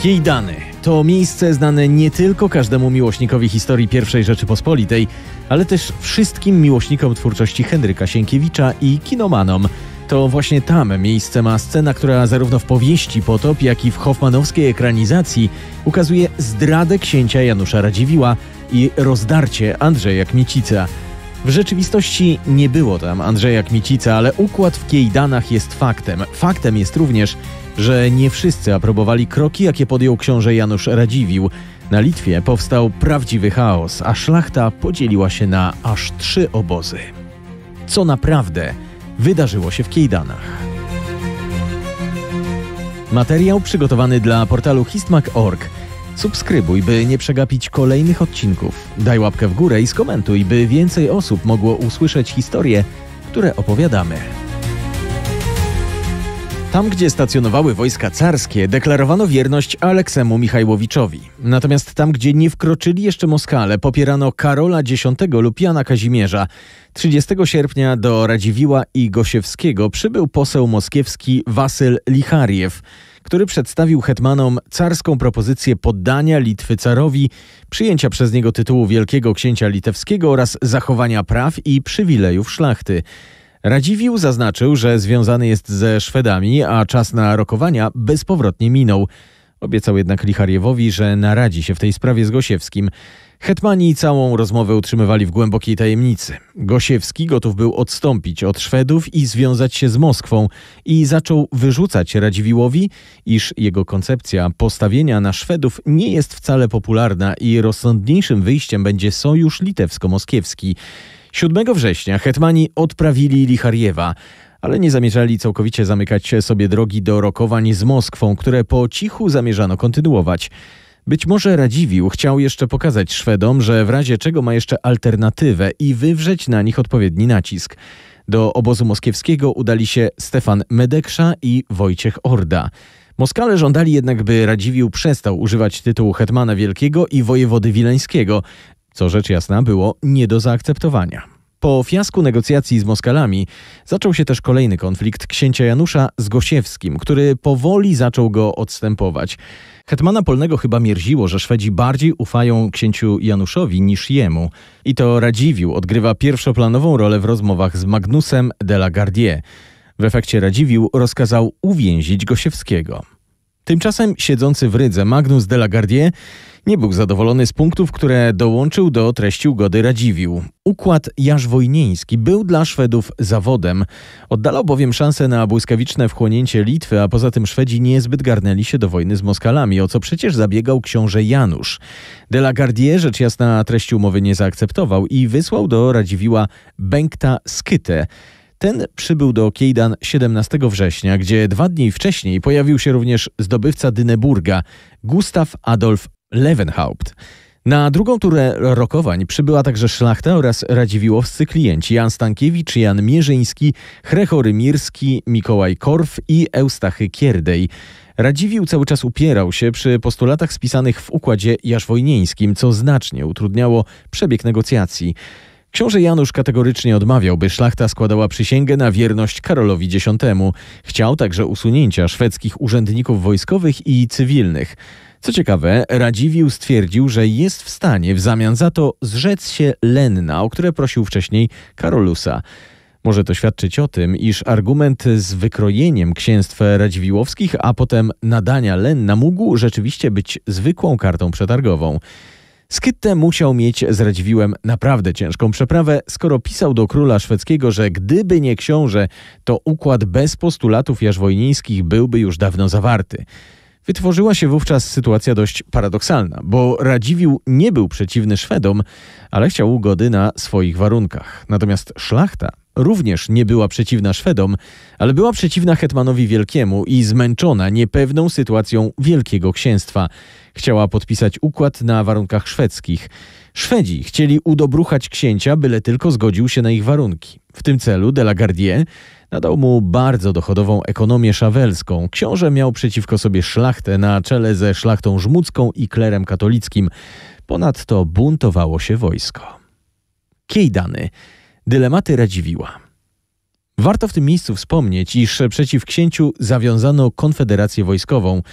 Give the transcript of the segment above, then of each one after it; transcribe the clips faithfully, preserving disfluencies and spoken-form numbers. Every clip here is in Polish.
Kijdany to miejsce znane nie tylko każdemu miłośnikowi historii pierwszej Rzeczypospolitej, ale też wszystkim miłośnikom twórczości Henryka Sienkiewicza i kinomanom. To właśnie tam miejsce ma scena, która zarówno w powieści Potop, jak i w hoffmanowskiej ekranizacji ukazuje zdradę księcia Janusza Radziwiłła i rozdarcie Andrzeja Kmicica. W rzeczywistości nie było tam Andrzeja Kmicica, ale układ w Kejdanach jest faktem. Faktem jest również, że nie wszyscy aprobowali kroki, jakie podjął książę Janusz Radziwiłł. Na Litwie powstał prawdziwy chaos, a szlachta podzieliła się na aż trzy obozy. Co naprawdę wydarzyło się w Kejdanach? Materiał przygotowany dla portalu histmag kropka org. Subskrybuj, by nie przegapić kolejnych odcinków. Daj łapkę w górę i skomentuj, by więcej osób mogło usłyszeć historie, które opowiadamy. Tam, gdzie stacjonowały wojska carskie, deklarowano wierność Aleksemu Michajłowiczowi. Natomiast tam, gdzie nie wkroczyli jeszcze Moskale, popierano Karola Dziesiątego lub Jana Kazimierza. trzydziestego sierpnia do Radziwiłła i Gosiewskiego przybył poseł moskiewski Wasyl Lichariew, który przedstawił hetmanom carską propozycję poddania Litwy carowi, przyjęcia przez niego tytułu Wielkiego Księcia Litewskiego oraz zachowania praw i przywilejów szlachty. Radziwiłł zaznaczył, że związany jest ze Szwedami, a czas na rokowania bezpowrotnie minął. Obiecał jednak Lichariewowi, że naradzi się w tej sprawie z Gosiewskim. Hetmani całą rozmowę utrzymywali w głębokiej tajemnicy. Gosiewski gotów był odstąpić od Szwedów i związać się z Moskwą i zaczął wyrzucać Radziwiłłowi, iż jego koncepcja postawienia na Szwedów nie jest wcale popularna i rozsądniejszym wyjściem będzie sojusz litewsko-moskiewski. siódmego września hetmani odprawili Lichariewa, ale nie zamierzali całkowicie zamykać sobie drogi do rokowań z Moskwą, które po cichu zamierzano kontynuować. Być może Radziwiłł chciał jeszcze pokazać Szwedom, że w razie czego ma jeszcze alternatywę i wywrzeć na nich odpowiedni nacisk. Do obozu moskiewskiego udali się Stefan Medeksza i Wojciech Orda. Moskale żądali jednak, by Radziwiłł przestał używać tytułu hetmana wielkiego i wojewody wileńskiego, co rzecz jasna było nie do zaakceptowania. Po fiasku negocjacji z Moskalami zaczął się też kolejny konflikt księcia Janusza z Gosiewskim, który powoli zaczął go odstępować. Hetmana Polnego chyba mierziło, że Szwedzi bardziej ufają księciu Januszowi niż jemu. I to Radziwiłł odgrywa pierwszoplanową rolę w rozmowach z Magnusem de la Gardie. W efekcie Radziwiłł rozkazał uwięzić Gosiewskiego. Tymczasem siedzący w Rydze Magnus de la Gardie nie był zadowolony z punktów, które dołączył do treści ugody Radziwiłł. Układ jarzwojnieński był dla Szwedów zawodem. Oddalał bowiem szansę na błyskawiczne wchłonięcie Litwy, a poza tym Szwedzi niezbyt garnęli się do wojny z Moskalami, o co przecież zabiegał książę Janusz. De la Gardie rzecz jasna treści umowy nie zaakceptował i wysłał do Radziwiłła Bengta Skytę. Ten przybył do Kejdan siedemnastego września, gdzie dwa dni wcześniej pojawił się również zdobywca Dyneburga, Gustav Adolf Lewenhaupt. Na drugą turę rokowań przybyła także szlachta oraz radziwiłłowscy klienci Jan Stankiewicz, Jan Mierzyński, Hrechory Mirski, Mikołaj Korf i Eustachy Kierdej. Radziwiłł cały czas upierał się przy postulatach spisanych w układzie jarzwojnieńskim, co znacznie utrudniało przebieg negocjacji. Książę Janusz kategorycznie odmawiał, by szlachta składała przysięgę na wierność Karolowi Dziesiątemu. Chciał także usunięcia szwedzkich urzędników wojskowych i cywilnych. Co ciekawe, Radziwiłł stwierdził, że jest w stanie w zamian za to zrzec się lenna, o które prosił wcześniej Karolusa. Może to świadczyć o tym, iż argument z wykrojeniem księstw radziwiłłowskich, a potem nadania lenna mógł rzeczywiście być zwykłą kartą przetargową. Skytte musiał mieć z Radziwiłłem naprawdę ciężką przeprawę, skoro pisał do króla szwedzkiego, że gdyby nie książę, to układ bez postulatów jarzwojnieńskich byłby już dawno zawarty. Wytworzyła się wówczas sytuacja dość paradoksalna, bo Radziwiłł nie był przeciwny Szwedom, ale chciał ugody na swoich warunkach. Natomiast szlachta również nie była przeciwna Szwedom, ale była przeciwna hetmanowi wielkiemu i zmęczona niepewną sytuacją Wielkiego Księstwa. Chciała podpisać układ na warunkach szwedzkich. Szwedzi chcieli udobruchać księcia, byle tylko zgodził się na ich warunki. W tym celu de la Gardie nadał mu bardzo dochodową ekonomię szawelską. Książę miał przeciwko sobie szlachtę na czele ze szlachtą żmudzką i klerem katolickim. Ponadto buntowało się wojsko. Kejdany. Dylematy Radziwiłła. Warto w tym miejscu wspomnieć, iż przeciw księciu zawiązano konfederację wojskową.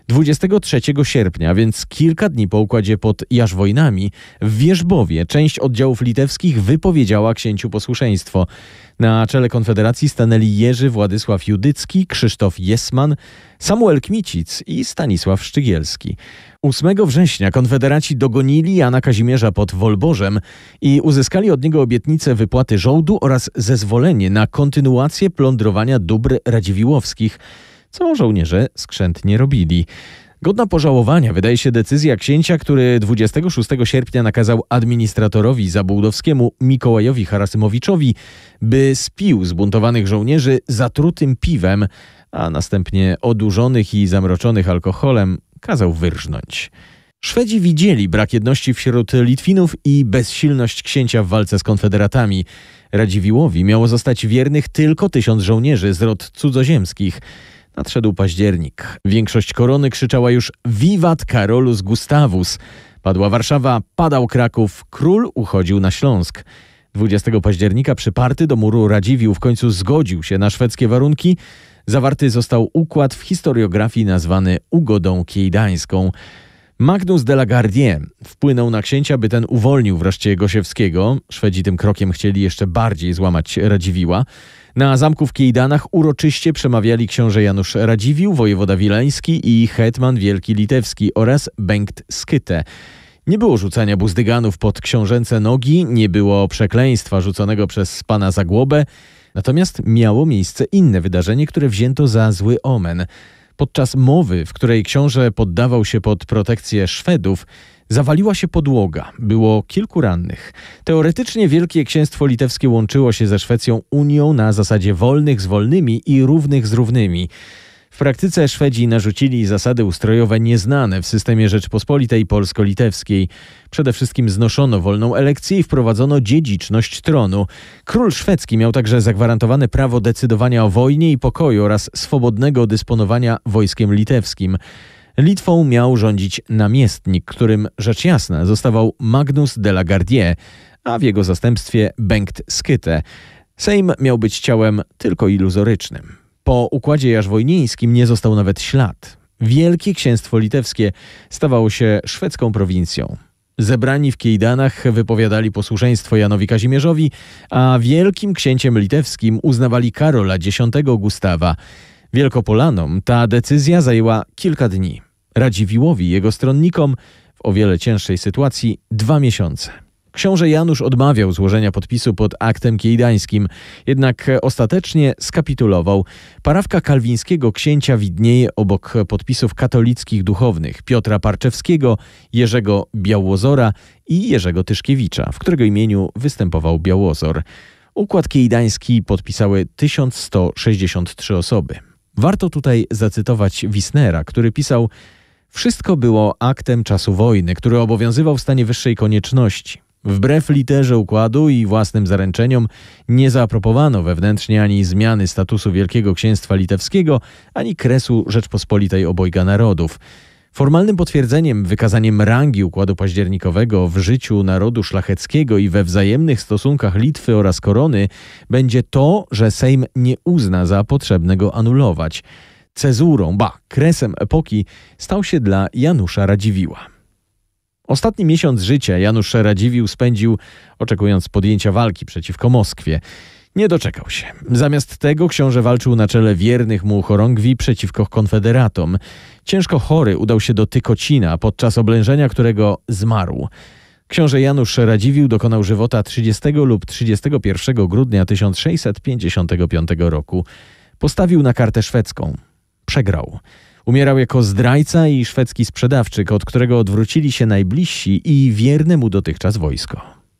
dwudziestego trzeciego sierpnia, więc kilka dni po układzie pod Jarzwojnami, w Wierzbowie część oddziałów litewskich wypowiedziała księciu posłuszeństwo. Na czele Konfederacji stanęli Jerzy Władysław Judycki, Krzysztof Jessman, Samuel Kmicic i Stanisław Szczygielski. ósmego września konfederaci dogonili Jana Kazimierza pod Wolborzem i uzyskali od niego obietnicę wypłaty żołdu oraz zezwolenie na kontynuację plądrowania dóbr radziwiłłowskich, co żołnierze skrzętnie robili. Godna pożałowania wydaje się decyzja księcia, który dwudziestego szóstego sierpnia nakazał administratorowi zabułdowskiemu Mikołajowi Harasymowiczowi, by spił zbuntowanych żołnierzy zatrutym piwem, a następnie odurzonych i zamroczonych alkoholem kazał wyrżnąć. Szwedzi widzieli brak jedności wśród Litwinów i bezsilność księcia w walce z konfederatami. Radziwiłłowi miało zostać wiernych tylko tysiąc żołnierzy z rod cudzoziemskich. Nadszedł październik. Większość korony krzyczała już Vivat Carolus Gustavus. Padła Warszawa, padał Kraków, król uchodził na Śląsk. dwudziestego października przyparty do muru Radziwiłł w końcu zgodził się na szwedzkie warunki. Zawarty został układ w historiografii nazwany Ugodą Kiejdańską. Magnus de la Gardie wpłynął na księcia, by ten uwolnił wreszcie Gosiewskiego. Szwedzi tym krokiem chcieli jeszcze bardziej złamać Radziwiłła. Na zamku w Kiejdanach uroczyście przemawiali książę Janusz Radziwiłł, wojewoda wileński i hetman wielki litewski oraz Bengt Skytte. Nie było rzucania buzdyganów pod książęce nogi, nie było przekleństwa rzuconego przez pana Zagłobę, natomiast miało miejsce inne wydarzenie, które wzięto za zły omen. Podczas mowy, w której książę poddawał się pod protekcję Szwedów, zawaliła się podłoga. Było kilku rannych. Teoretycznie Wielkie Księstwo Litewskie łączyło się ze Szwecją unią na zasadzie wolnych z wolnymi i równych z równymi. W praktyce Szwedzi narzucili zasady ustrojowe nieznane w systemie Rzeczpospolitej polsko-litewskiej. Przede wszystkim znoszono wolną elekcję i wprowadzono dziedziczność tronu. Król szwedzki miał także zagwarantowane prawo decydowania o wojnie i pokoju oraz swobodnego dysponowania wojskiem litewskim. Litwą miał rządzić namiestnik, którym rzecz jasna zostawał Magnus de la Gardie, a w jego zastępstwie Bengt Skytte. Sejm miał być ciałem tylko iluzorycznym. Po układzie jarzwojnieńskim nie został nawet ślad. Wielkie Księstwo Litewskie stawało się szwedzką prowincją. Zebrani w Kiejdanach wypowiadali posłuszeństwo Janowi Kazimierzowi, a wielkim księciem litewskim uznawali Karola Dziesiątego Gustawa. Wielkopolanom ta decyzja zajęła kilka dni. Radziwiłłowi i jego stronnikom w o wiele cięższej sytuacji dwa miesiące. Książę Janusz odmawiał złożenia podpisu pod aktem kiejdańskim, jednak ostatecznie skapitulował. Parawka kalwińskiego księcia widnieje obok podpisów katolickich duchownych Piotra Parczewskiego, Jerzego Białozora i Jerzego Tyszkiewicza, w którego imieniu występował Białozor. Układ kiejdański podpisały tysiąc sto sześćdziesiąt trzy osoby. Warto tutaj zacytować Wisnera, który pisał: wszystko było aktem czasu wojny, który obowiązywał w stanie wyższej konieczności. Wbrew literze układu i własnym zaręczeniom nie zaaprobowano wewnętrznie ani zmiany statusu Wielkiego Księstwa Litewskiego, ani kresu Rzeczpospolitej Obojga Narodów. Formalnym potwierdzeniem, wykazaniem rangi układu październikowego w życiu narodu szlacheckiego i we wzajemnych stosunkach Litwy oraz korony będzie to, że Sejm nie uzna za potrzebne go anulować. Cezurą, ba, kresem epoki stał się dla Janusza Radziwiłła. Ostatni miesiąc życia Janusz Radziwiłł spędził, oczekując podjęcia walki przeciwko Moskwie. Nie doczekał się. Zamiast tego książę walczył na czele wiernych mu chorągwi przeciwko konfederatom. Ciężko chory udał się do Tykocina, podczas oblężenia którego zmarł. Książę Janusz Radziwiłł dokonał żywota trzydziestego lub trzydziestego pierwszego grudnia tysiąc sześćset pięćdziesiątego piątego roku. Postawił na kartę szwedzką. Przegrał. Umierał jako zdrajca i szwedzki sprzedawczyk, od którego odwrócili się najbliżsi i wierne mu dotychczas wojsko.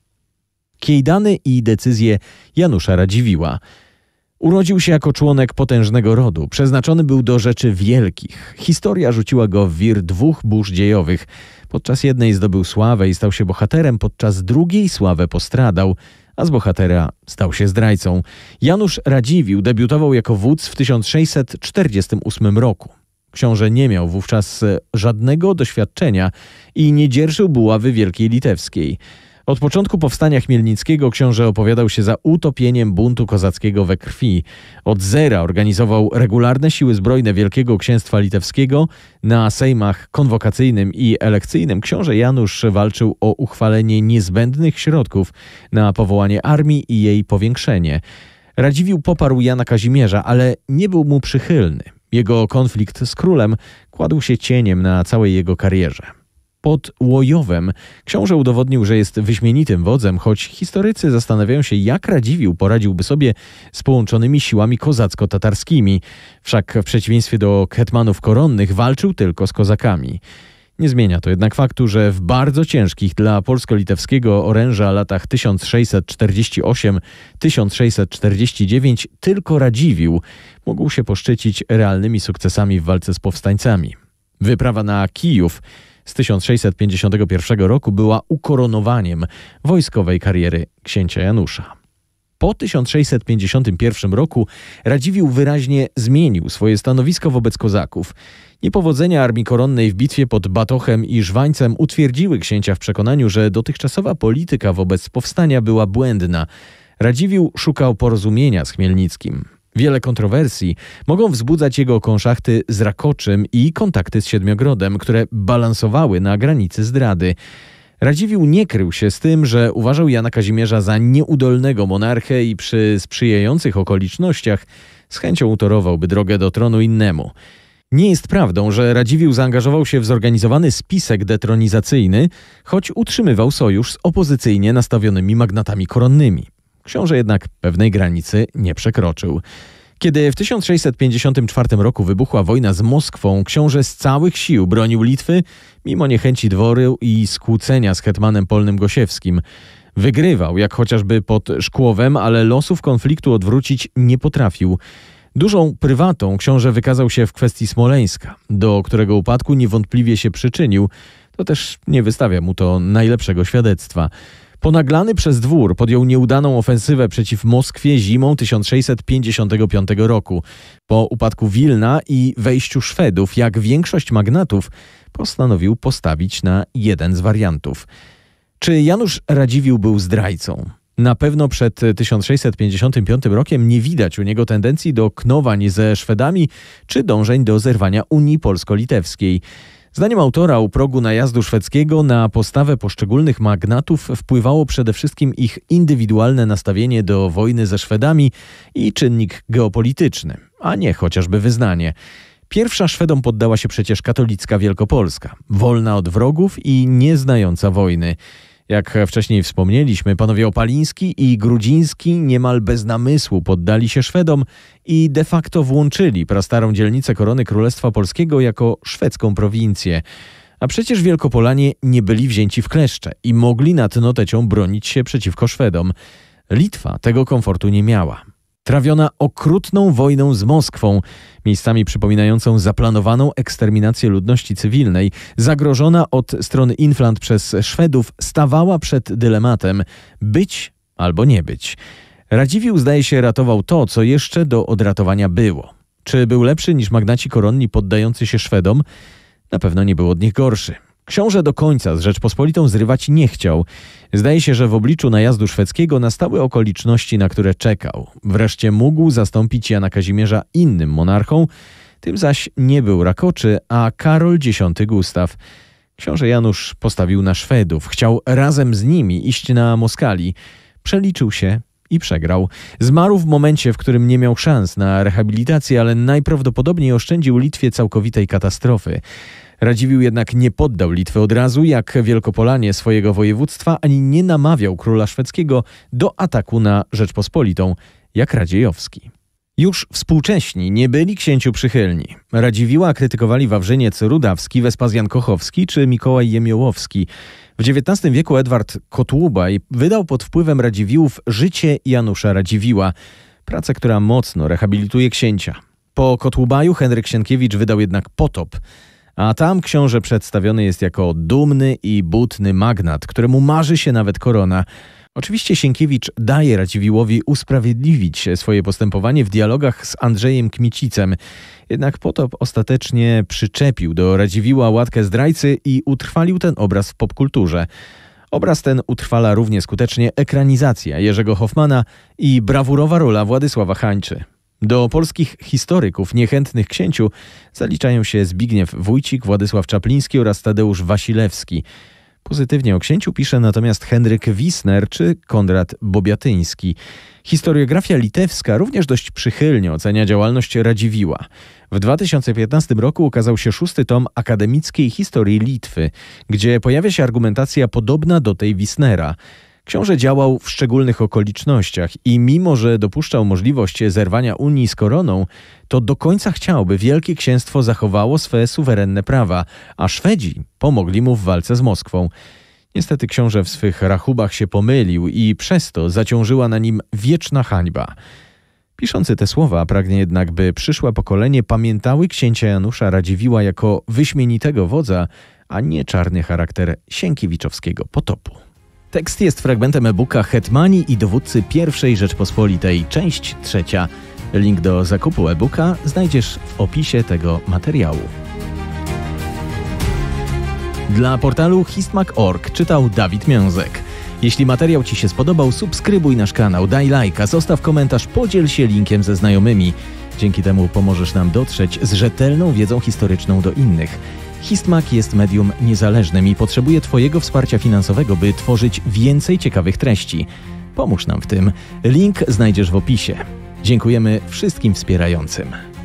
Kiejdany i decyzje Janusza Radziwiłła. Urodził się jako członek potężnego rodu. Przeznaczony był do rzeczy wielkich. Historia rzuciła go w wir dwóch burz dziejowych. Podczas jednej zdobył sławę i stał się bohaterem, podczas drugiej sławę postradał, a z bohatera stał się zdrajcą. Janusz Radziwiłł debiutował jako wódz w tysiąc sześćset czterdziestym ósmym roku. Książę nie miał wówczas żadnego doświadczenia i nie dzierżył buławy Wielkiej Litewskiej. Od początku powstania chmielnickiego książę opowiadał się za utopieniem buntu kozackiego we krwi. Od zera organizował regularne siły zbrojne Wielkiego Księstwa Litewskiego. Na sejmach konwokacyjnym i elekcyjnym książę Janusz walczył o uchwalenie niezbędnych środków na powołanie armii i jej powiększenie. Radziwiłł poparł Jana Kazimierza, ale nie był mu przychylny. Jego konflikt z królem kładł się cieniem na całej jego karierze. Pod Łojowem książę udowodnił, że jest wyśmienitym wodzem, choć historycy zastanawiają się, jak Radziwiłł poradziłby sobie z połączonymi siłami kozacko-tatarskimi. Wszak w przeciwieństwie do hetmanów koronnych walczył tylko z kozakami. Nie zmienia to jednak faktu, że w bardzo ciężkich dla polsko-litewskiego oręża latach tysiąc sześćset czterdziesty ósmy do tysiąc sześćset czterdziestego dziewiątego tylko Radziwiłł mógł się poszczycić realnymi sukcesami w walce z powstańcami. Wyprawa na Kijów z tysiąc sześćset pięćdziesiątego pierwszego roku była ukoronowaniem wojskowej kariery księcia Janusza. Po tysiąc sześćset pięćdziesiątym pierwszym roku Radziwiłł wyraźnie zmienił swoje stanowisko wobec kozaków. Niepowodzenia armii koronnej w bitwie pod Batochem i Żwańcem utwierdziły księcia w przekonaniu, że dotychczasowa polityka wobec powstania była błędna. Radziwiłł szukał porozumienia z Chmielnickim. Wiele kontrowersji mogą wzbudzać jego konszachty z Rakoczym i kontakty z Siedmiogrodem, które balansowały na granicy zdrady. Radziwiłł nie krył się z tym, że uważał Jana Kazimierza za nieudolnego monarchę i przy sprzyjających okolicznościach z chęcią utorowałby drogę do tronu innemu. Nie jest prawdą, że Radziwiłł zaangażował się w zorganizowany spisek detronizacyjny, choć utrzymywał sojusz z opozycyjnie nastawionymi magnatami koronnymi. Książę jednak pewnej granicy nie przekroczył. Kiedy w tysiąc sześćset pięćdziesiątym czwartym roku wybuchła wojna z Moskwą, książę z całych sił bronił Litwy, mimo niechęci dworu i skłócenia z hetmanem polnym Gosiewskim. Wygrywał, jak chociażby pod Szkłowem, ale losów konfliktu odwrócić nie potrafił. Dużą prywatą książę wykazał się w kwestii Smoleńska, do którego upadku niewątpliwie się przyczynił. To też nie wystawia mu to najlepszego świadectwa. Ponaglany przez dwór podjął nieudaną ofensywę przeciw Moskwie zimą tysiąc sześćset pięćdziesiątego piątego roku. Po upadku Wilna i wejściu Szwedów, jak większość magnatów, postanowił postawić na jeden z wariantów. Czy Janusz Radziwiłł był zdrajcą? Na pewno przed tysiąc sześćset pięćdziesiątym piątym rokiem nie widać u niego tendencji do knowań ze Szwedami czy dążeń do zerwania Unii Polsko-Litewskiej. Zdaniem autora u progu najazdu szwedzkiego na postawę poszczególnych magnatów wpływało przede wszystkim ich indywidualne nastawienie do wojny ze Szwedami i czynnik geopolityczny, a nie chociażby wyznanie. Pierwsza Szwedom poddała się przecież katolicka Wielkopolska, wolna od wrogów i nieznająca wojny. Jak wcześniej wspomnieliśmy, panowie Opaliński i Grudziński niemal bez namysłu poddali się Szwedom i de facto włączyli prastarą dzielnicę korony Królestwa Polskiego jako szwedzką prowincję. A przecież Wielkopolanie nie byli wzięci w kleszcze i mogli nad Notecią bronić się przeciwko Szwedom. Litwa tego komfortu nie miała. Trawiona okrutną wojną z Moskwą, miejscami przypominającą zaplanowaną eksterminację ludności cywilnej, zagrożona od strony Inflant przez Szwedów, stawała przed dylematem być albo nie być. Radziwiłł, zdaje się, ratował to, co jeszcze do odratowania było. Czy był lepszy niż magnaci koronni poddający się Szwedom? Na pewno nie był od nich gorszy. Książę do końca z Rzeczpospolitą zrywać nie chciał. Zdaje się, że w obliczu najazdu szwedzkiego nastały okoliczności, na które czekał. Wreszcie mógł zastąpić Jana Kazimierza innym monarchą, tym zaś nie był Rakoczy, a Karol Dziesiąty Gustaw. Książę Janusz postawił na Szwedów, chciał razem z nimi iść na Moskali. Przeliczył się i przegrał. Zmarł w momencie, w którym nie miał szans na rehabilitację, ale najprawdopodobniej oszczędził Litwie całkowitej katastrofy. Radziwiłł jednak nie poddał Litwy od razu, jak Wielkopolanie swojego województwa, ani nie namawiał króla szwedzkiego do ataku na Rzeczpospolitą, jak Radziejowski. Już współcześni nie byli księciu przychylni. Radziwiłła krytykowali Wawrzyniec Rudawski, Wespazjan Kochowski czy Mikołaj Jemiołowski. W dziewiętnastym wieku Edward Kotłubaj wydał pod wpływem Radziwiłłów Życie Janusza Radziwiłła, pracę, która mocno rehabilituje księcia. Po Kotłubaju Henryk Sienkiewicz wydał jednak Potop, a tam książę przedstawiony jest jako dumny i butny magnat, któremu marzy się nawet korona. Oczywiście Sienkiewicz daje Radziwiłłowi usprawiedliwić swoje postępowanie w dialogach z Andrzejem Kmicicem. Jednak Potop ostatecznie przyczepił do Radziwiłła łatkę zdrajcy i utrwalił ten obraz w popkulturze. Obraz ten utrwala równie skutecznie ekranizacja Jerzego Hoffmana i brawurowa rola Władysława Hańczy. Do polskich historyków niechętnych księciu zaliczają się Zbigniew Wójcik, Władysław Czapliński oraz Tadeusz Wasilewski. Pozytywnie o księciu pisze natomiast Henryk Wisner czy Konrad Bobiatyński. Historiografia litewska również dość przychylnie ocenia działalność Radziwiłła. W dwa tysiące piętnastym roku ukazał się szósty tom akademickiej historii Litwy, gdzie pojawia się argumentacja podobna do tej Wisnera. Książę działał w szczególnych okolicznościach i mimo, że dopuszczał możliwość zerwania Unii z koroną, to do końca chciał, by Wielkie Księstwo zachowało swe suwerenne prawa, a Szwedzi pomogli mu w walce z Moskwą. Niestety książę w swych rachubach się pomylił i przez to zaciążyła na nim wieczna hańba. Piszący te słowa pragnie jednak, by przyszłe pokolenie pamiętały księcia Janusza Radziwiłła jako wyśmienitego wodza, a nie czarny charakter sienkiewiczowskiego potopu. Tekst jest fragmentem e-booka Hetmani i dowódcy pierwszej Rzeczpospolitej, część trzecia. Link do zakupu e-booka znajdziesz w opisie tego materiału. Dla portalu histmag kropka org czytał Dawid Miązek. Jeśli materiał Ci się spodobał, subskrybuj nasz kanał, daj lajka, zostaw komentarz, podziel się linkiem ze znajomymi. Dzięki temu pomożesz nam dotrzeć z rzetelną wiedzą historyczną do innych. Histmag jest medium niezależnym i potrzebuje Twojego wsparcia finansowego, by tworzyć więcej ciekawych treści. Pomóż nam w tym. Link znajdziesz w opisie. Dziękujemy wszystkim wspierającym.